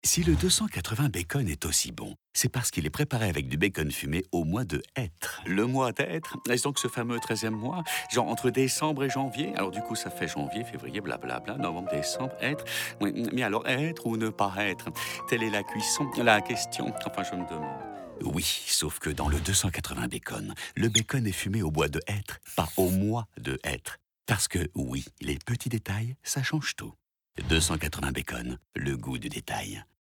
Si le 280 bacon est aussi bon, c'est parce qu'il est préparé avec du bacon fumé au mois de hêtre. Le mois d'hêtre, est-ce donc ce fameux 13e mois, genre entre décembre et janvier? Alors du coup, ça fait janvier, février, blablabla, novembre, décembre, hêtre. Oui, mais alors être ou ne pas être? Telle est la cuisson, la question. Enfin, je me demande. Oui, sauf que dans le 280 bacon, le bacon est fumé au bois de hêtre, pas au mois de hêtre. Parce que oui, les petits détails, ça change tout. 280 bacon, le goût du détail.